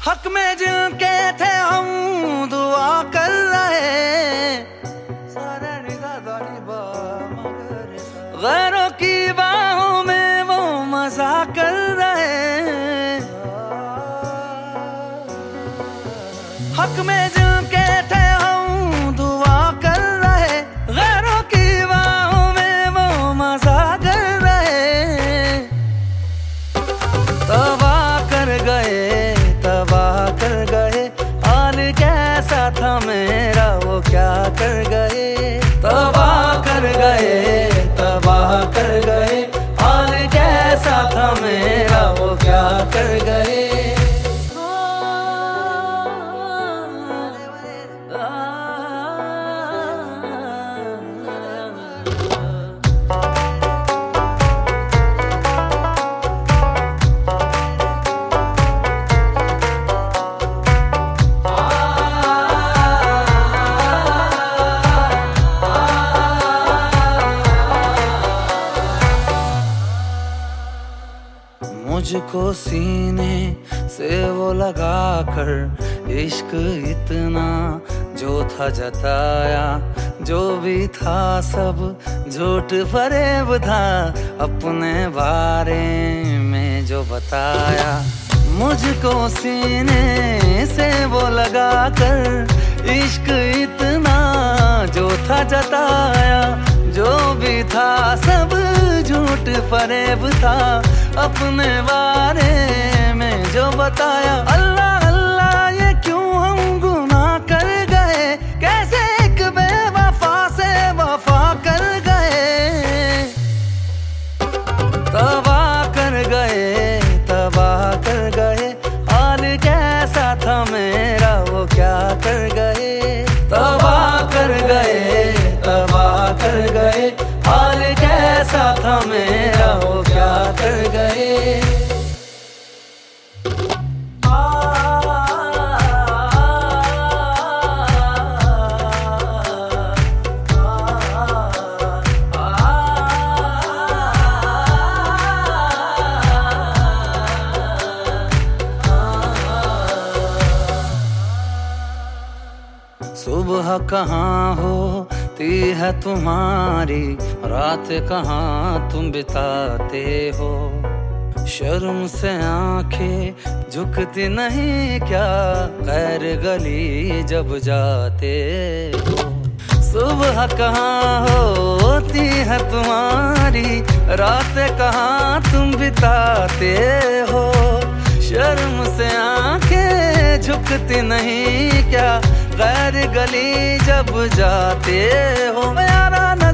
हक में जिनके थे हम दुआ कर रहे, गैरों की बाहों में वो मजा कर रहे। हक में जिनके थे हम दुआ कर रहे, गैरों की बाहों में वो मजा कर रहे। तबाह कर गए हाल कैसा था मेरा, वो क्या कर गए। तबाह कर गए हाल कैसा था मेरा, वो क्या कर गए। मुझको सीने से वो लगा कर इश्क इतना जो था जताया, जो भी था सब झूठ फरेब था, अपने बारे में जो बताया। मुझको सीने से वो लगा कर इश्क इतना जो था जताया, जो भी था सब झूठ फरेब था, अपने बारे में जो बताया। अल्लाह अल्लाह ये क्यों हम गुनाह कर गए, कैसे एक बेवफा से वफा कर गए। तबाह कर गए हाल कैसा था मेरा, वो क्या कर गए। तबाह कर गए हाल कैसा था मेरा, वो क्या कर गए। सुबह कहाँ होती है तुम्हारी, रात कहाँ तुम बिताते हो। शर्म से आंखें झुकती नहीं क्या, गैर गली जब जाते हो। सुबह कहाँ होती है तुम्हारी, रात कहाँ तुम बिताते हो। शर्म से आंखें झुकती नहीं क्या, गैर गली जब जाते हो। यारा